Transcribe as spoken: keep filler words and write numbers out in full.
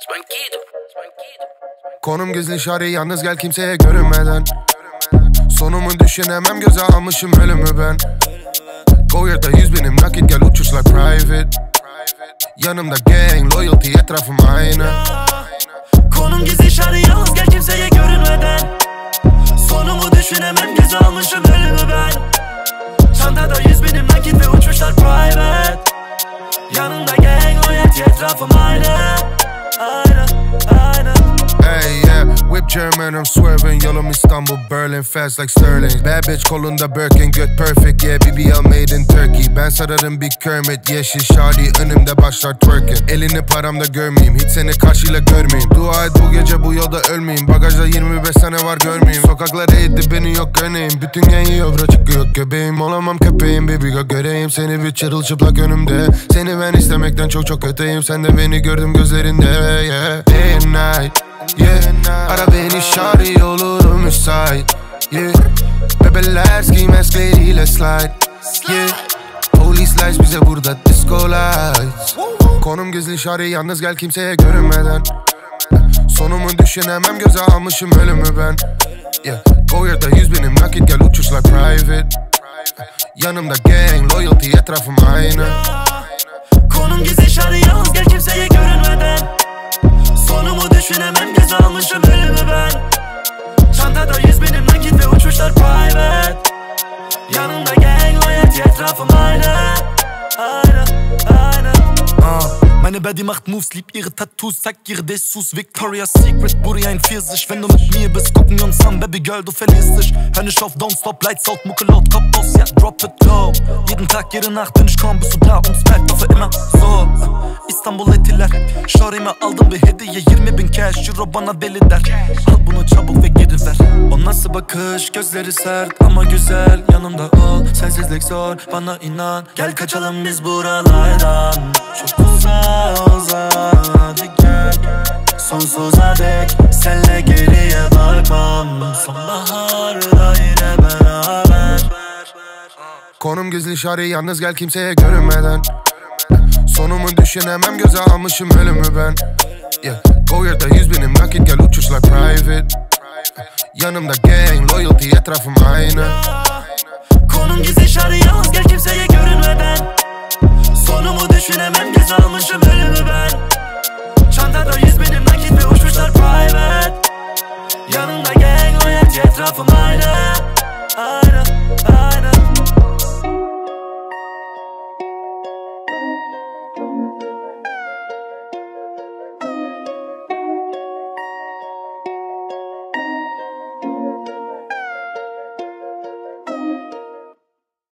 Konum gizli şari, yalnız gel kimseye görünmeden. Sonumu düşünemem, göze almışım ölümü ben. Goyer'da yüz binim nakit, gel uçuşlar private. Yanımda gang, loyalty, etrafım aynı. Konum gizli şari, yalnız gel kimseye görünmeden. Sonumu düşünemem, göze almışım ölümü ben. Çantada yüz binim nakit ve uçuşlar private. Yanımda gang, loyalty, etrafım aynı. Aynı, aynı. Hey yeah, whip German, I'm swerving. Yolum İstanbul, Berlin, fast like Sterling. Bad bitch kolunda Birkin, good perfect. Yeah, B B L made in Turkey. Ben sararım bir Kermit, yeşil şadi önümde başlar twerking. Elini paramda görmeyeyim, hiç seni karşıyla görmeyeyim. Dua et bu gece bu yolda ölmeyeyim. Bagajda yirmi beş sene var görmeyeyim. Sokaklar eğitti beni yok örneğin. Bütün gen yiyor bro, çıkıyor göbeğim. Olamam köpeğim baby girl, göreyim seni bir çırılçıplak önümde. Seni ben istemekten çok çok öteyim. Sen de beni gördüm gözlerinde yeah. Day and night yeah. Ara beni şari, olurum müsait yeah. Bebeler ski maskleriyle slide yeah. Police lights bize burada disco lights. Konum gizli şari, yalnız gel kimseye görünmeden. Sonumu düşünemem, göze almışım ölümü ben yeah. Goyer'da yüz binim nakit, gel uçuşlar private. Yanımda gang, loyalty, etrafım aynı. Konum gizli şari, yalnız gel kimseye görünmeden. Sonumu düşünemem, göze almışım ölümü ben. Çantada yüz binim nakit ve uçuşlar private. Yanımda gang, loyalty, etrafım aynı. Aynı, aynı. uh. Meine Baddie macht Moves, liebt ihre Tattoos, zeigt ihre Dessous. Victoria's Secret, Booty ein Pfirsich. Wenn du mit mir bist, gucken wir uns an, Baby Girl, du verlierst dich. Hör nicht auf, don't stop, lights out, Mucke laut, Kopf aus, ja, drop it low. Jeden Tag, jede Nacht bin ich kaum, bist du da und es bleibt für immer so. İstanbul etiler, şarime aldım bir hediye, yirmi bin cash, euro bana deli der. Al bunu çabuk ve geri ver. O nasıl bakış, gözleri sert ama güzel. Yanımda ol, sensizlik zor, bana inan. Gel kaçalım biz buralardan. Çok uzak uzak, hadi gel. Sonsuza dek, senle geriye bakmam. Sonbaharda yine beraber. Konum gizli şari, yalnız gel kimseye görünmeden. Sonumu düşünemem, göze almışım ölümü ben yeah. Goyer'da yüz binim nakit, gel uçuşlar private. Yanımda gang, loyalty, etrafım aynı. Konum gizli şari, yalnız gel kimseye görünmeden. Sonumu düşünemem, göze almışım ölümü ben. Çantada yüz binim nakit ve uçuşlar private. Yanımda gang, loyalty, etrafım aynı.